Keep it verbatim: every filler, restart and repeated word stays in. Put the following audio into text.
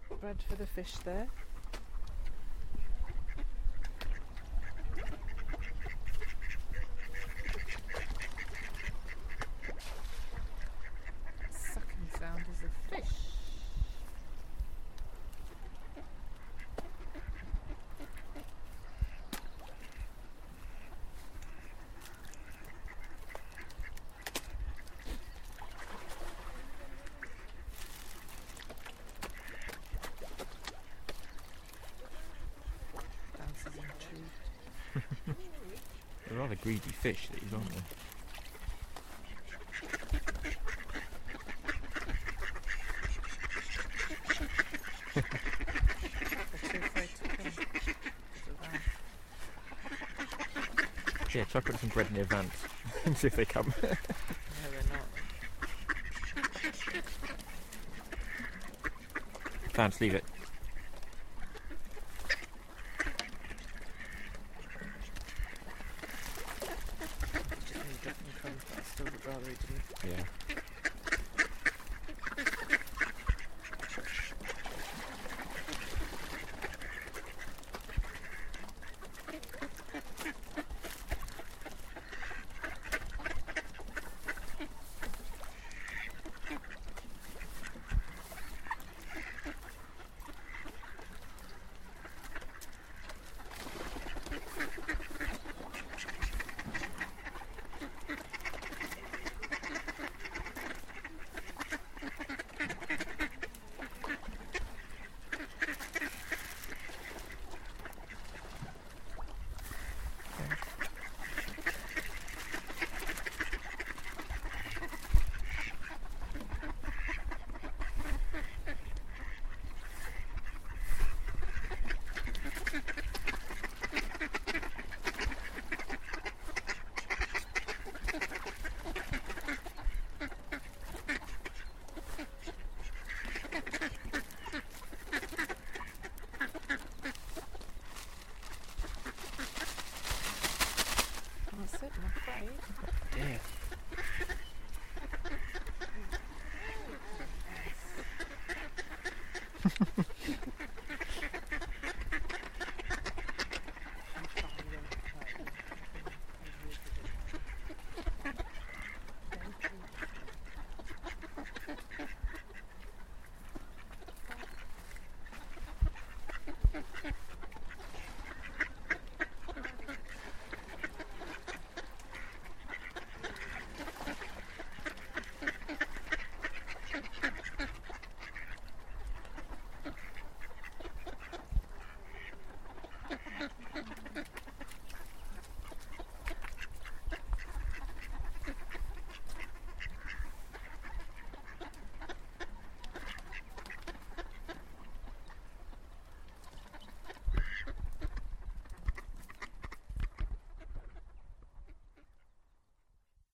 bread for the fish there. Sucking sound is a fish. They're rather greedy fish, these, aren't they? Yeah, try putting some bread near Vance and see if they come. No, they're not. Vance, leave it. He definitely come, but I still would rather he didn't. Yeah. That's it, I'm afraid. Dear.